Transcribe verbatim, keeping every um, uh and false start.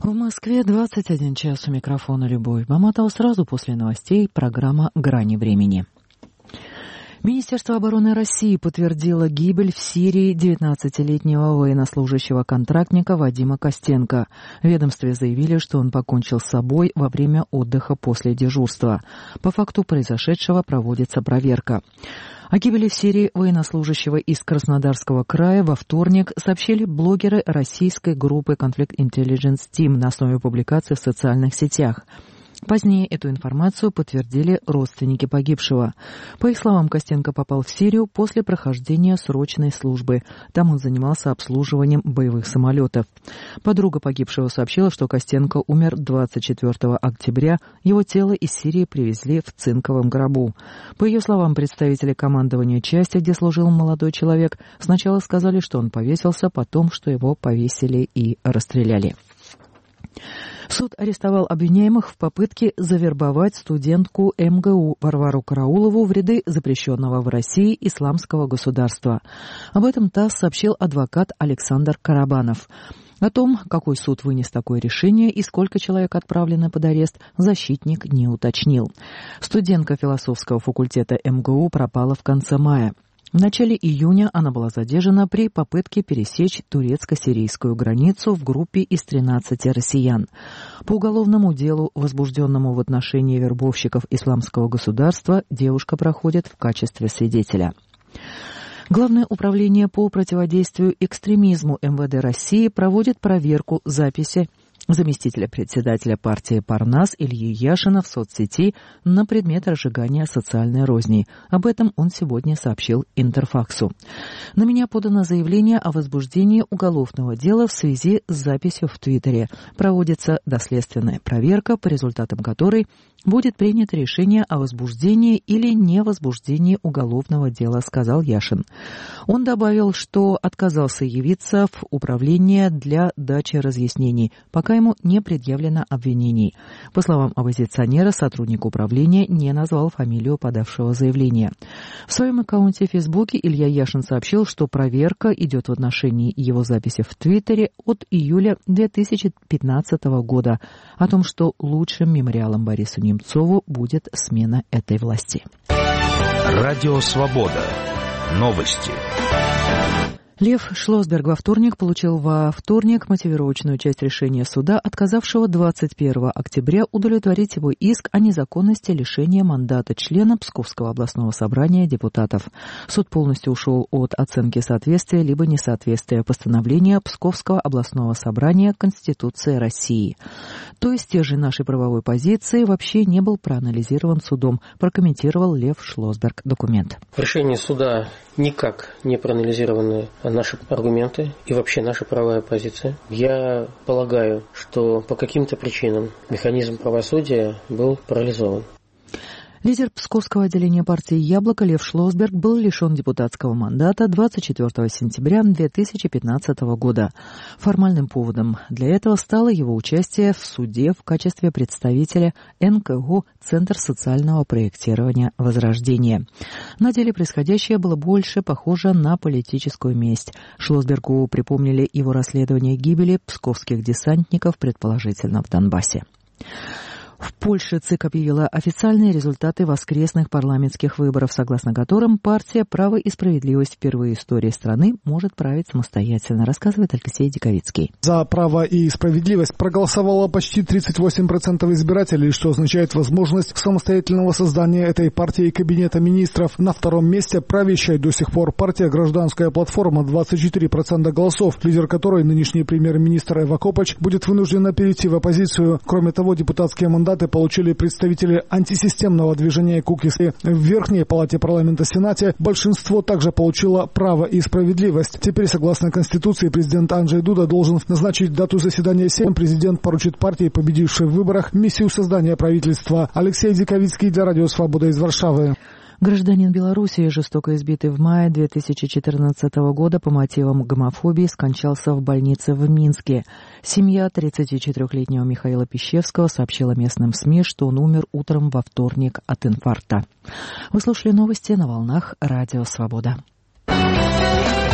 В Москве двадцать один час, у микрофона Любовь Баматова. Сразу после новостей программа «Грани времени». Министерство обороны России подтвердило гибель в Сирии девятнадцатилетнего военнослужащего-контрактника Вадима Костенко. В ведомстве заявили, что он покончил с собой во время отдыха после дежурства. По факту произошедшего проводится проверка. О гибели в Сирии военнослужащего из Краснодарского края во вторник сообщили блогеры российской группы Conflict Intelligence Team на основе публикации в социальных сетях. Позднее эту информацию подтвердили родственники погибшего. По их словам, Костенко попал в Сирию после прохождения срочной службы. Там он занимался обслуживанием боевых самолетов. Подруга погибшего сообщила, что Костенко умер двадцать четвёртого октября. Его тело из Сирии привезли в цинковом гробу. По ее словам, представители командования части, где служил молодой человек, сначала сказали, что он повесился, потом, что его повесили и расстреляли. Суд арестовал обвиняемых в попытке завербовать студентку эм гэ у Варвару Караулову в ряды запрещенного в России исламского государства. Об этом ТАСС сообщил адвокат Александр Карабанов. О том, какой суд вынес такое решение и сколько человек отправлено под арест, защитник не уточнил. Студентка философского факультета эм гэ у пропала в конце мая. В начале июня она была задержана при попытке пересечь турецко-сирийскую границу в группе из тринадцати россиян. По уголовному делу, возбужденному в отношении вербовщиков исламского государства, девушка проходит в качестве свидетеля. Главное управление по противодействию экстремизму эм вэ дэ России проводит проверку записи заместителя председателя партии «Парнас» Ильи Яшина в соцсети на предмет разжигания социальной розни. Об этом он сегодня сообщил Интерфаксу. На меня подано заявление о возбуждении уголовного дела в связи с записью в Твиттере. Проводится доследственная проверка, по результатам которой будет принято решение о возбуждении или невозбуждении уголовного дела, сказал Яшин. Он добавил, что отказался явиться в управление для дачи разъяснений, пока ему не предъявлено обвинений. По словам оппозиционера, сотрудник управления не назвал фамилию подавшего заявления. В своем аккаунте в Фейсбуке Илья Яшин сообщил, что проверка идет в отношении его записи в Твиттере от июля две тысячи пятнадцатого года о том, что лучшим мемориалом Борису Немцову будет смена этой власти. Радио «Свобода». Новости. Лев Шлосберг во вторник получил во вторник мотивировочную часть решения суда, отказавшего двадцать первого октября удовлетворить его иск о незаконности лишения мандата члена Псковского областного собрания депутатов. Суд полностью ушел от оценки соответствия либо несоответствия постановления Псковского областного собрания Конституции России. То есть стержень нашей правовой позиции вообще не был проанализирован судом, прокомментировал Лев Шлосберг документ. Решение суда никак не проанализированы наши аргументы и вообще наша правовая позиция. Я полагаю, что по каким-то причинам механизм правосудия был парализован. Лидер Псковского отделения партии «Яблоко» Лев Шлосберг был лишен депутатского мандата двадцать четвёртого сентября две тысячи пятнадцатого года. Формальным поводом для этого стало его участие в суде в качестве представителя эн ка го «Центр социального проектирования Возрождения». На деле происходящее было больше похоже на политическую месть. Шлосбергу припомнили его расследование гибели псковских десантников, предположительно в Донбассе. В Польше ЦИК объявила официальные результаты воскресных парламентских выборов, согласно которым партия «Право и справедливость» впервые в истории страны может править самостоятельно, рассказывает Алексей Диковицкий. За «Право и справедливость» проголосовало почти тридцать восемь процентов избирателей, что означает возможность самостоятельного создания этой партии и кабинета министров. На втором месте правящая до сих пор партия «Гражданская платформа» двадцать четыре процента голосов, лидер которой, нынешний премьер-министр Эва Копач, будет вынуждена перейти в оппозицию. Кроме того, депутатские мандаты получили представители антисистемного движения «Кукис». В Верхней палате парламента Сенате большинство также получило «Право и справедливость». Теперь, согласно Конституции, президент Анджей Дуда должен назначить дату заседания Сейма. Президент поручит партии, победившей в выборах, миссию создания правительства. Алексей Диковицкий для Радио «Свобода» из Варшавы. Гражданин Белоруссии, жестоко избитый в мае две тысячи четырнадцатого года по мотивам гомофобии, скончался в больнице в Минске. Семья тридцатичетырёхлетнего Михаила Пищевского сообщила местным СМИ, что он умер утром во вторник от инфаркта. Вы слушали новости на волнах Радио «Свобода».